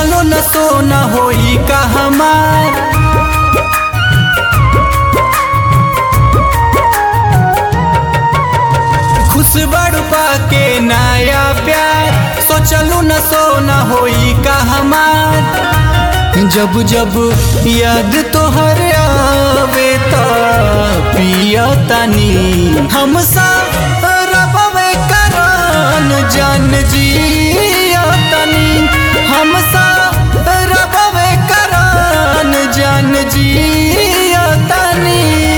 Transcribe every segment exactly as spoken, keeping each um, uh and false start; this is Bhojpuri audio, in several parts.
सोचलो न सोना होई का हमार। खुश बड़ पाके नया प्यार, सोचलो न सोना होई का हमार। जब जब याद तोहर आवे त पिया तनी हम सा रबवे करान जान जिया तनी हम सा रबवे करान जान जिया तनी।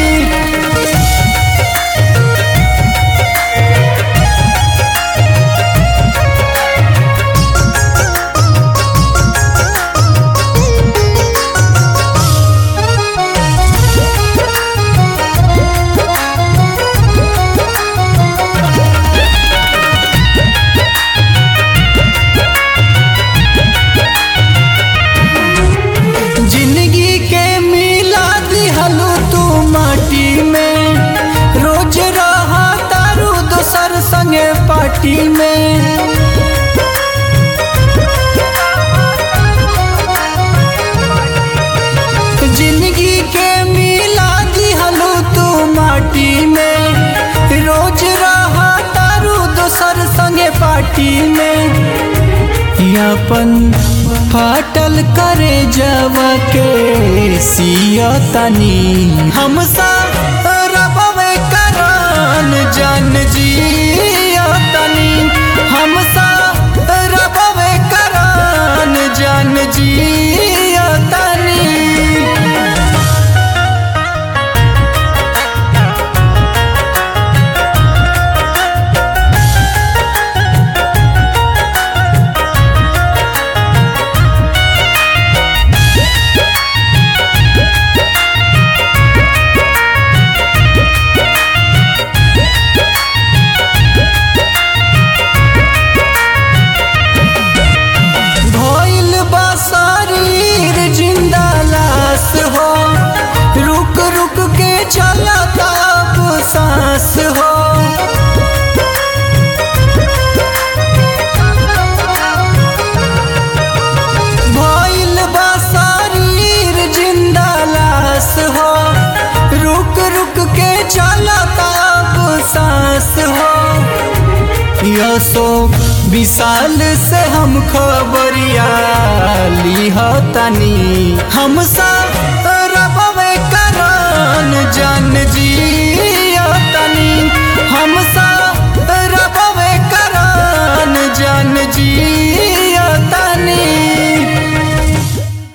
जिंदगी के मिला दिहलू तू माटी में, रोज रहा तारू दोसर संगे पार्टी में। जिंदगी के मिला दिहलू तू माटी में, रोज रहा तारू दोसर संगे पार्टी में। यापन फाटल करे जवा के सिया तनी हम सा रबवे करान जान जिया तनी हम सा रबवे करान जान जिया तनी। हो रुक रुक के चलता अब सांस हो, भइल बा शरीर जिंदा लाश हो। रुक रुक के चलता अब सांस हो। अशोक विशाल से हम खबरिया ली तनी हम सा